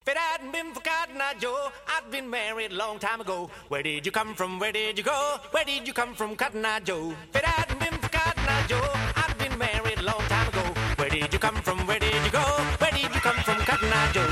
If it hadn't been for Cotton Eye Joe, I'd been married a long time ago. Where did you come from? Where did you go? Where did you come from, Cotton Eye Joe? If it hadn't been for Cotton Eye Joe, I'd been married a long time ago. Where did you come from? Where did you go? Where did you come from, Cotton Eye Joe?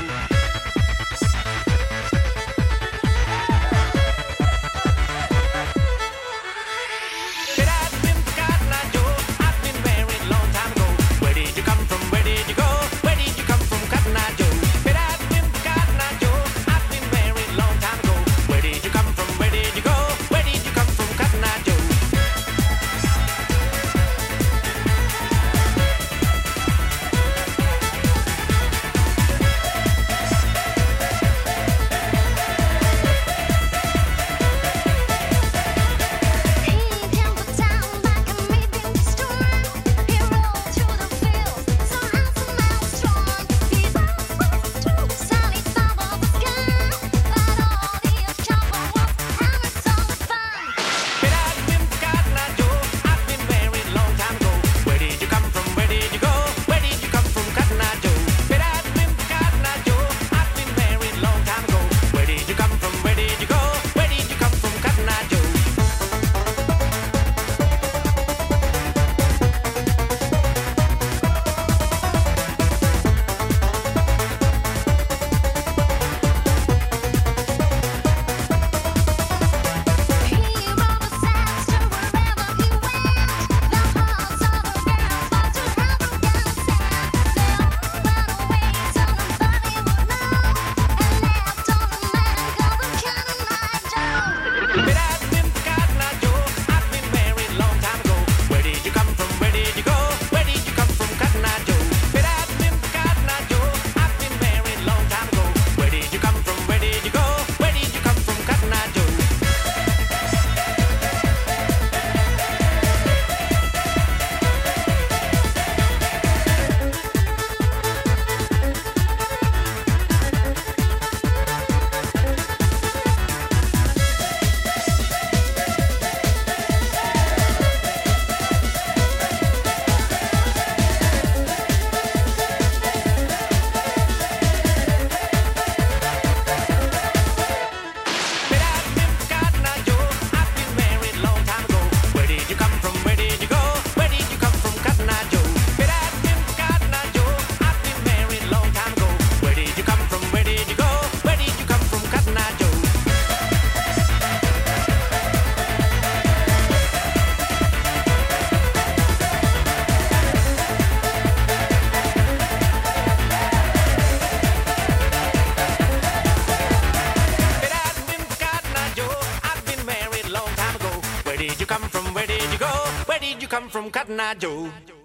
Where did you come from? Where did you go? Where did you come from, Cotton Eye Joe?